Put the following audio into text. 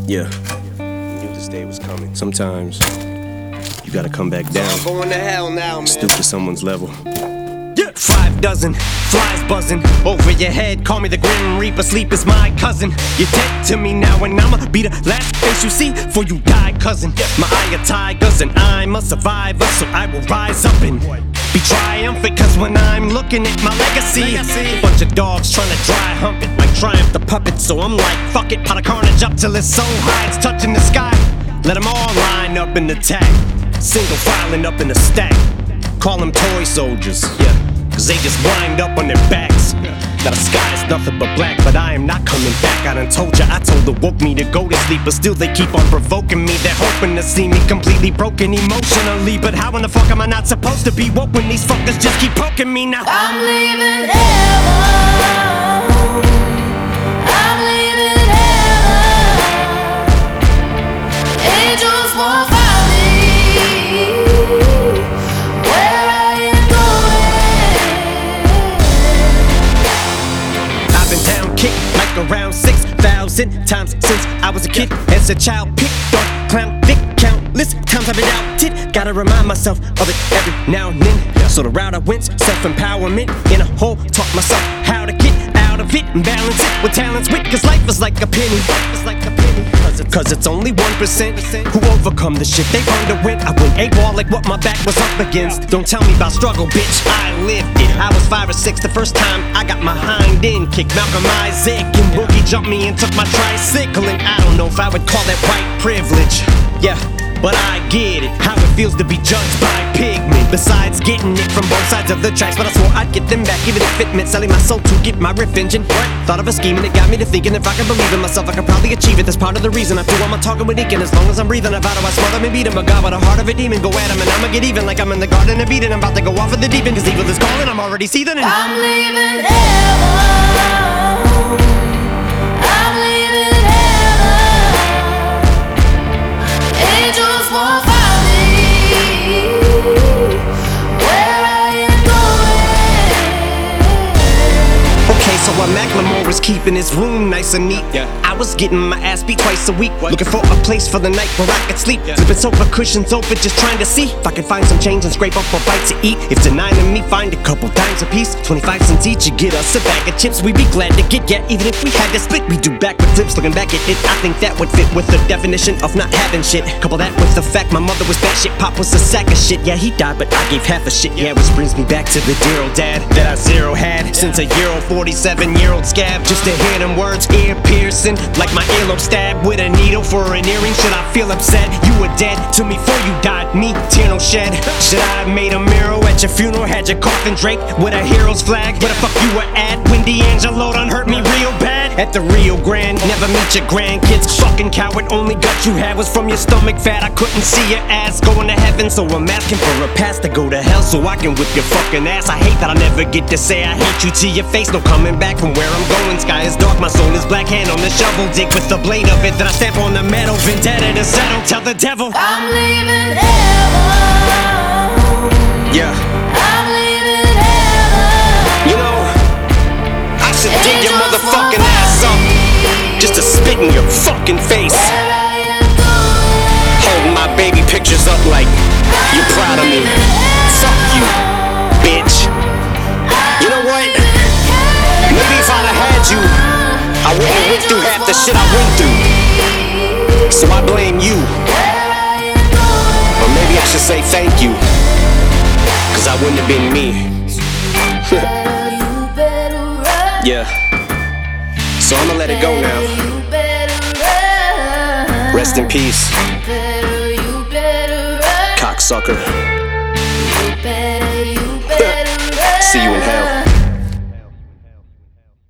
Yeah. Knew this day was coming. Sometimes you gotta come back down. I'm going to hell now, man. Stoop to someone's level. Yeah. 5 dozen flies buzzing over your head. Call me the Grim Reaper. Sleep is my cousin. You're dead to me now, and I'ma be the last face you see before you die, cousin. My eye of tigers, and I'm a survivor, so I will rise up and be triumphant. Cause when I'm looking at my legacy, bunch of dogs trying to dry hump it like Triumph the puppet. So I'm like, fuck it, pot of carnage up till it's so high it's touching the sky. Let them all line up and attack, single filing up in a stack. Call them toy soldiers, yeah, cause they just wind up on their backs. Now the sky is nothing but black, but I am not coming back. I done told ya, I told the woke me to go to sleep, but still they keep on provoking me. They're hoping to see me completely broken emotionally. But how in the fuck am I not supposed to be woke when these fuckers just keep poking me now? I'm leaving heaven. I'm leaving heaven. Angels won't find me where I am going. I've been down, kicked like around 6,000 times since I was a kid. As a child, picked on clown, dick, countless times I've been doubted. Gotta remind myself of it every now and then. So the route I went, self-empowerment in a hole. Taught myself how to get out of it and balance it with talents, wit. Cause life is like a penny. Cause it's only 1% who overcome the shit they've underwent. I went AWOL like what my back was up against. Don't tell me about struggle, bitch, I lived it. I was 5 or 6 the first time I got my hind end kicked. Malcolm Isaac and Boogie jumped me and took my tricycle. And I don't know if I would call that white privilege. Yeah, but I get it, how it feels to be judged by pigment. Besides getting it from both sides of the tracks, but I swore I'd get them back, even if it meant selling my soul to get my riff engine. Thought of a scheme and it got me to thinking if I can believe in myself, I could probably achieve it. That's part of the reason I do all my talking with Deacon. As long as I'm breathing, I vow to I smother and beat him. A god with a heart of a demon, go at him and I'ma get even. Like I'm in the garden of Eden, I'm about to go off of the deep end. Cause evil is calling, I'm already seething and I'm leaving heaven. I'm leaving heaven. Angels won't find me where I am going. okay, so while Macklemore was keeping his room nice and neat, I was getting my ass beat twice a week. Looking for a place for the night where I could sleep. Flipping sofa cushions open, just trying to see if I could find some change and scrape up a bite to eat. If denying me, find a couple dimes a piece, 25 cents each, you get us a bag of chips. We'd be glad to get, yeah, even if we had to split. We do backward flips, looking back at it, I think that would fit with the definition of not having shit. Couple that with the fact my mother was bad shit, pop was a sack of shit. Yeah, he died, but I gave half a shit. Yeah, which brings me back to the dear old dad that I zero had since a year old 47-year-old scab. Just to hear them words, ear piercing, like my earlobe stabbed with a needle for an earring. Should I feel upset? You were dead to me before you died, me, tear no shed. Should I have made a mural at your funeral? Had your coffin draped with a hero's flag? Where the fuck you were at when D'Angelo done hurt me real bad? At the Rio Grande, never meet your grandkids. Fucking coward, only gut you had was from your stomach fat. I couldn't see your ass going to heaven, so I'm asking for a pass to go to hell so I can whip your fucking ass. I hate that I never get to say I hate you to your face. No coming back from where I'm going. Sky is dark, my soul is black. Hand on the shovel, dig with the blade of it. Then I stamp on the metal, vendetta to settle. Tell the devil I'm leaving heaven. yeah. I'm leaving heaven. You know, I should dig your motherfucking ass up just to spit in your fucking face. Holding my baby pictures up like you're proud of me. Fuck you, bitch. You know what? Maybe if I'd have had you, I wouldn't have went through half the shit I went through. So I blame you. Or maybe I should say thank you, cause I wouldn't have been me. Yeah. So I'ma let it go now. Rest in peace, cocksucker. See you in hell.